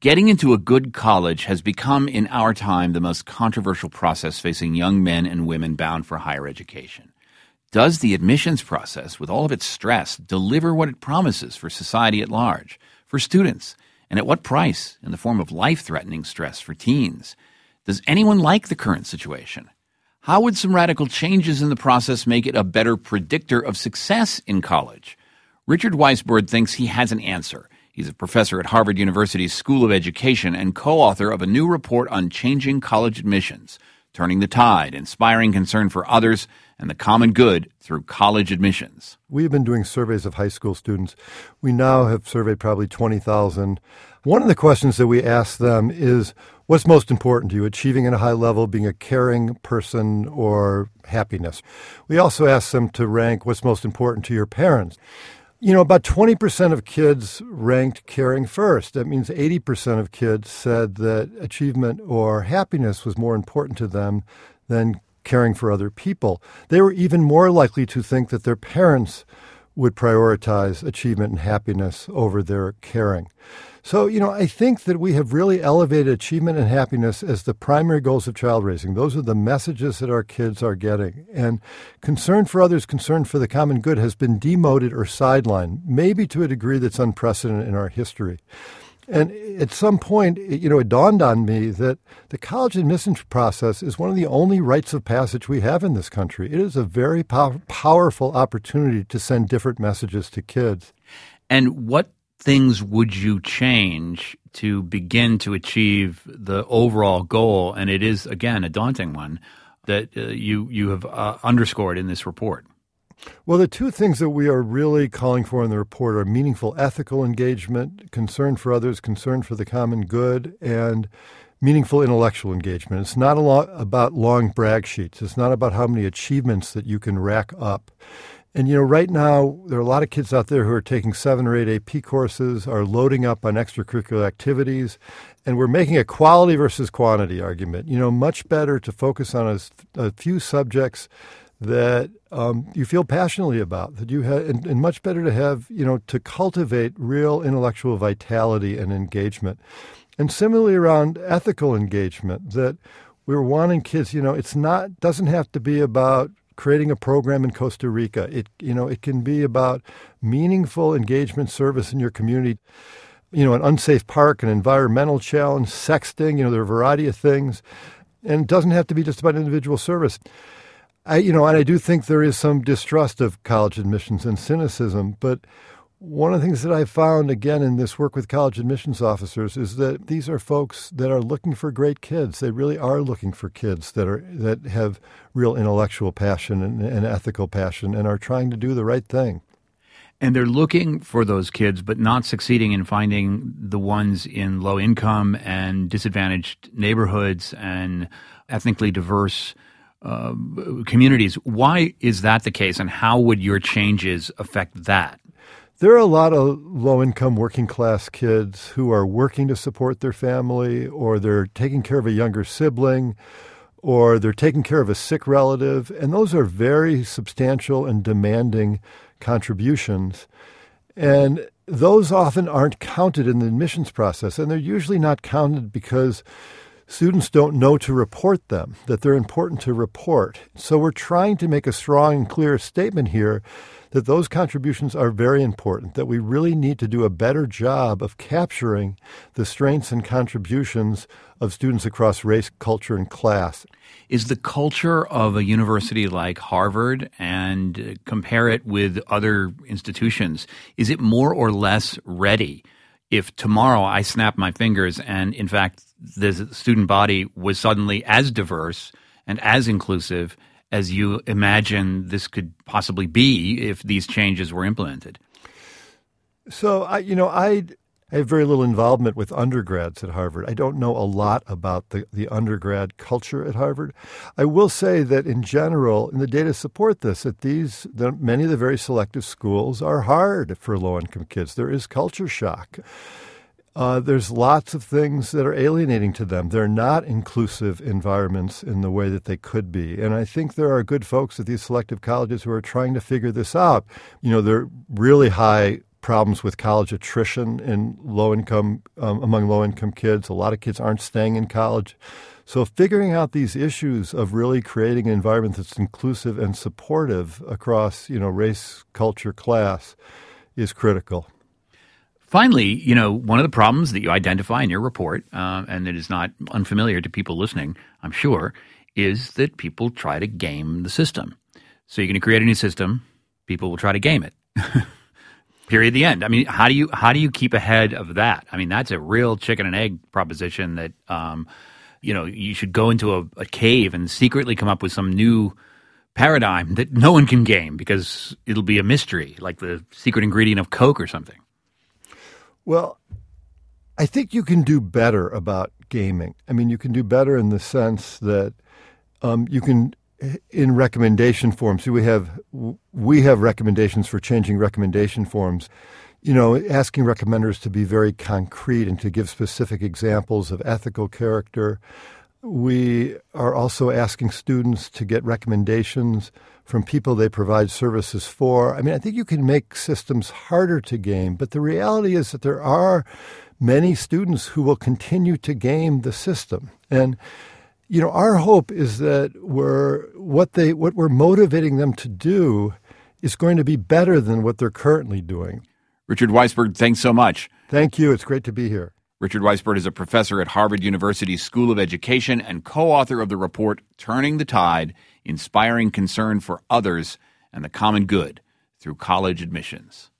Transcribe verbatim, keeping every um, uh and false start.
Getting into a good college has become, in our time, the most controversial process facing young men and women bound for higher education. Does the admissions process, with all of its stress, deliver what it promises for society at large, for students, and at what price, in the form of life-threatening stress for teens? Does anyone like the current situation? How would some radical changes in the process make it a better predictor of success in college? Richard Weisbord thinks he has an answer. He's a professor at Harvard University's School of Education and co-author of a new report on changing college admissions, turning the tide, inspiring concern for others, and the common good through college admissions. We've been doing surveys of high school students. We now have surveyed probably twenty thousand. One of the questions that we ask them is, what's most important to you, achieving at a high level, being a caring person, or happiness? We also ask them to rank what's most important to your parents. You know, about twenty percent of kids ranked caring first. That means eighty percent of kids said that achievement or happiness was more important to them than caring for other people. They were even more likely to think that their parents would prioritize achievement and happiness over their caring. So, you know, I think that we have really elevated achievement and happiness as the primary goals of child raising. Those are the messages that our kids are getting. And concern for others, concern for the common good has been demoted or sidelined, maybe to a degree that's unprecedented in our history. And at some point, you know, it dawned on me that the college admissions process is one of the only rites of passage we have in this country. It is a very pow- powerful opportunity to send different messages to kids. And what things would you change to begin to achieve the overall goal? And it is, again, a daunting one that uh, you, you have uh, underscored in this report. Well, the two things that we are really calling for in the report are meaningful ethical engagement, concern for others, concern for the common good, and meaningful intellectual engagement. It's not a lot about long brag sheets. It's not about how many achievements that you can rack up. And, you know, right now, there are a lot of kids out there who are taking seven or eight A P courses, are loading up on extracurricular activities, and we're making a quality versus quantity argument. You know, much better to focus on a, a few subjects that um, you feel passionately about, that you have, and, and much better to have, you know, to cultivate real intellectual vitality and engagement. And similarly around ethical engagement, that we're wanting kids, you know, it's not, doesn't have to be about creating a program in Costa Rica. It, you know, it can be about meaningful engagement service in your community. You know, an unsafe park, an environmental challenge, sexting, you know, there are a variety of things. And it doesn't have to be just about individual service. I, you know, and I do think there is some distrust of college admissions and cynicism, but one of the things that I found, again, in this work with college admissions officers is that these are folks that are looking for great kids. They really are looking for kids that are that have real intellectual passion and, and ethical passion and are trying to do the right thing. And they're looking for those kids, but not succeeding in finding the ones in low income and disadvantaged neighborhoods and ethnically diverse uh, communities. Why is that the case, and how would your changes affect that? There are a lot of low-income working-class kids who are working to support their family, or they're taking care of a younger sibling, or they're taking care of a sick relative, and those are very substantial and demanding contributions. And those often aren't counted in the admissions process, and they're usually not counted because students don't know to report them, that they're important to report. So we're trying to make a strong and clear statement here that those contributions are very important, that we really need to do a better job of capturing the strengths and contributions of students across race, culture, and class. Is the culture of a university like Harvard, and compare it with other institutions, is it more or less ready if tomorrow I snap my fingers and, in fact, the student body was suddenly as diverse and as inclusive as you imagine this could possibly be if these changes were implemented? So, I, you know, I, I have very little involvement with undergrads at Harvard. I don't know a lot about the, the undergrad culture at Harvard. I will say that in general, and the data support this, that these the, many of the very selective schools are hard for low-income kids. There is culture shock. Uh, there's lots of things that are alienating to them. They're not inclusive environments in the way that they could be. And I think there are good folks at these selective colleges who are trying to figure this out. You know, they're really high problems with college attrition in low income um, among low income kids. A lot of kids aren't staying in college. So figuring out these issues of really creating an environment that's inclusive and supportive across, you know, race, culture, class is critical. Finally, you know, one of the problems that you identify in your report, uh, and it is not unfamiliar to people listening, I'm sure, is that people try to game the system. So you're going to create a new system, people will try to game it. Period. The end. I mean, how do you how do you keep ahead of that? I mean, that's a real chicken and egg proposition that, um, you know, you should go into a, a cave and secretly come up with some new paradigm that no one can game because it'll be a mystery, like the secret ingredient of Coke or something. Well, I think you can do better about gaming. I mean, you can do better in the sense that um, you can, in recommendation forms, we have we have recommendations for changing recommendation forms. You know, asking recommenders to be very concrete and to give specific examples of ethical character. We are also asking students to get recommendations from people they provide services for. I mean, I think you can make systems harder to game, but the reality is that there are many students who will continue to game the system. And, you know, our hope is that we're what they what we're motivating them to do is going to be better than what they're currently doing. Richard Weisburd, thanks so much. Thank you. It's great to be here. Richard Weisburd is a professor at Harvard University School of Education and co-author of the report Turning the Tide, Inspiring Concern for Others and the Common Good Through College Admissions.